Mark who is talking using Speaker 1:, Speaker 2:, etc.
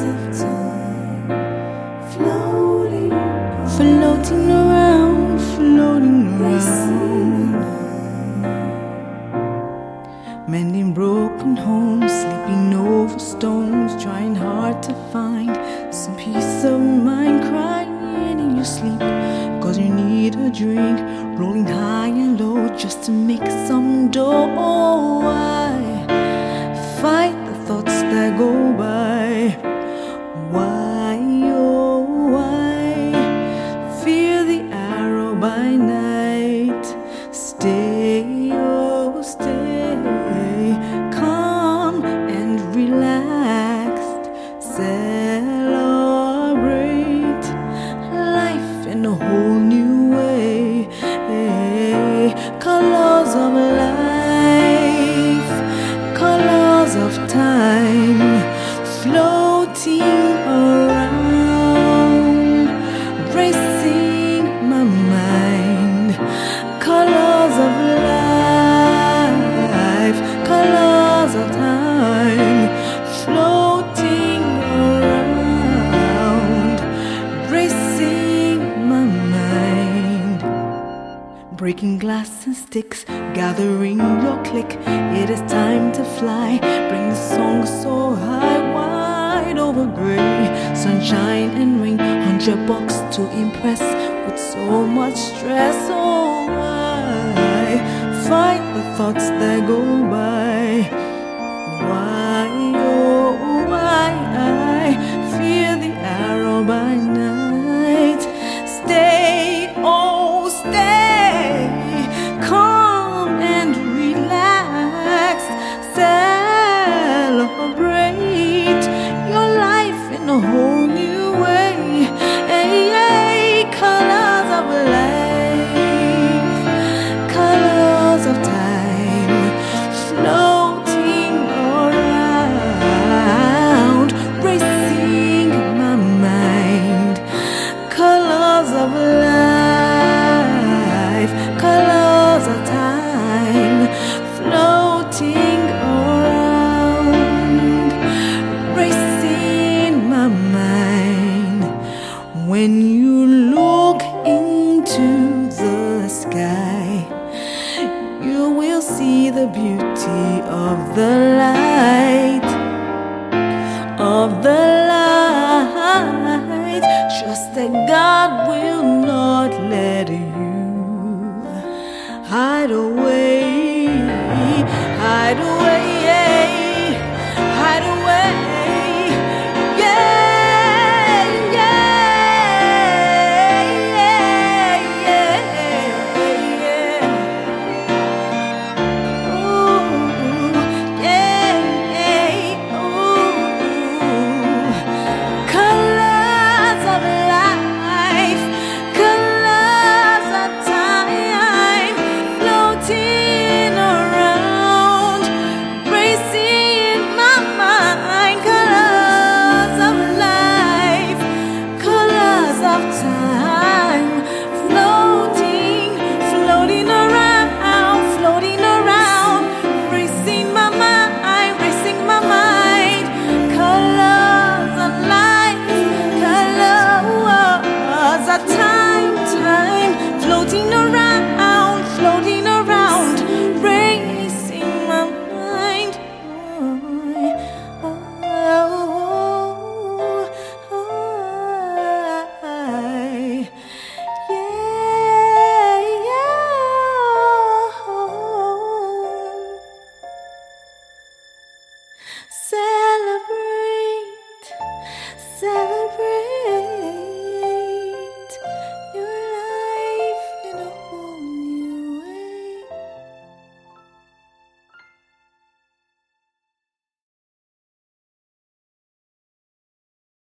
Speaker 1: of time, floating
Speaker 2: around, floating around. Mending broken homes, sleeping over stones, trying hard to find some peace of mind. Crying in your sleep, cause you need a drink. Rolling high and low just to make some dough. Oh, I fight the thoughts that go by. Why, oh, why fear the arrow by night? Stay, oh, stay calm and relaxed. Celebrate life in a whole new way. Colors of life, colors of time, floating around, racing my mind. Colors of life, colors of time, floating around, racing my mind. Breaking glass and sticks, gathering your clique. It is time to fly. Bring the song so high, wide over gray. Sunshine and rain, $100 to impress with so much stress. Oh, I fight the thoughts that go by. Why, oh, why I fear the arrow by night? Stay, oh, stay calm and relaxed. Celebrate your life in a whole new way. Hey, hey, colors of life, colors of time, floating around, racing my mind. Colors of life, colors of time, floating around, racing my mind. When you look into the sky, you will see the beauty of the light, of the light. Trust that God will not let you hide away, hide away, hide away. Yeah, yeah, yeah, yeah. Ooh, yeah, ooh. Colors of life, colors of time, floating around, racing my mind. Colors of life, colors of time, floating, floating around, racing my mind, racing my mind. Colors of life, colors of time, time, floating around, racing my mind. Yeah, yeah. Celebrate, celebrate.